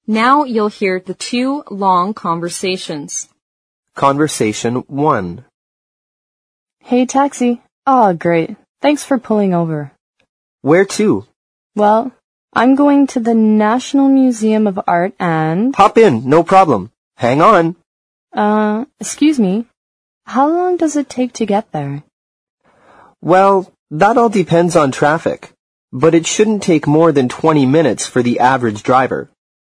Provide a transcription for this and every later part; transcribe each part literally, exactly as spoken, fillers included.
Now you'll hear the two long conversations. Conversation one. Hey, taxi. Aw, great. Thanks for pulling over. Where to? Well, I'm going to the National Museum of Art and... Hop in, no problem. Hang on. Uh, excuse me. How long does it take to get there? Well, that all depends on traffic, but it shouldn't take more than twenty minutes for the average driver.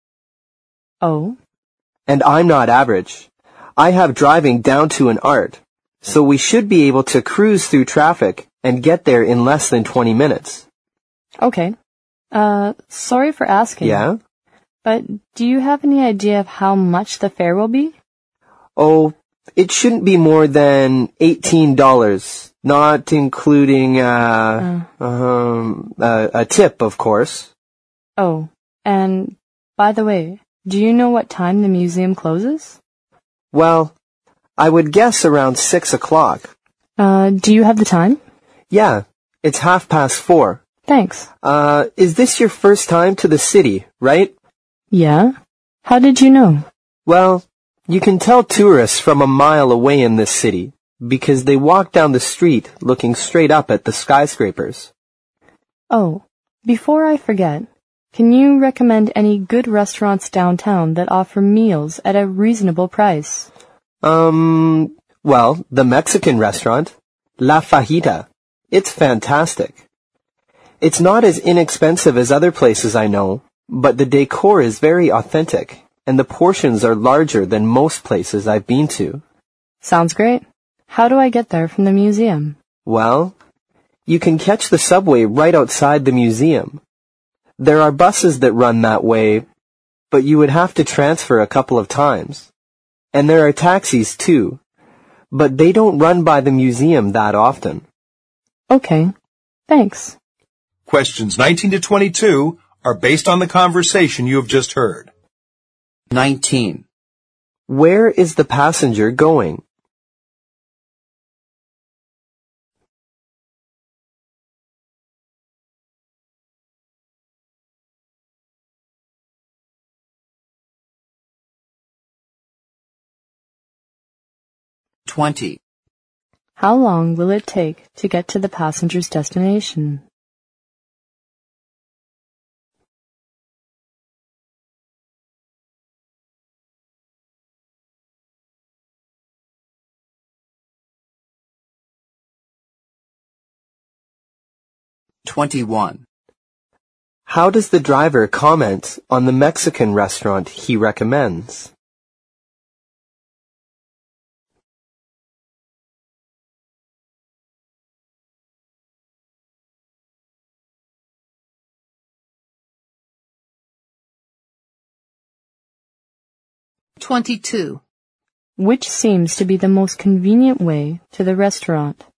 Oh? And I'm not average. I have driving down to an art, so we should be able to cruise through traffic and get there in less than twenty minutes. Okay. Uh, sorry for asking. Yeah? But do you have any idea of how much the fare will be? Oh, it shouldn't be more than eighteen dollars, not including, uh, uh. um, uh, a tip, of course. Oh, and by the way, do you know what time the museum closes? Well, I would guess around six o'clock. Uh, do you have the time? Yeah, it's half past four. Thanks. Uh, is this your first time to the city, right? Yeah? How did you know? Well, you can tell tourists from a mile away in this city because they walk down the street looking straight up at the skyscrapers. Oh, before I forget, can you recommend any good restaurants downtown that offer meals at a reasonable price? Um, well, the Mexican restaurant, La Fajita. It's fantastic. It's not as inexpensive as other places I know, but the decor is very authentic, and the portions are larger than most places I've been to. Sounds great. How do I get there from the museum? Well, you can catch the subway right outside the museum. There are buses that run that way, but you would have to transfer a couple of times. And there are taxis too, but they don't run by the museum that often. Okay, thanks. Questions nineteen to twenty-two are based on the conversation you have just heard. nineteen. Where is the passenger going? twenty. How long will it take to get to the passenger's destination? twenty-one. How does the driver comment on the Mexican restaurant he recommends? twenty-two. Which seems to be the most convenient way to the restaurant?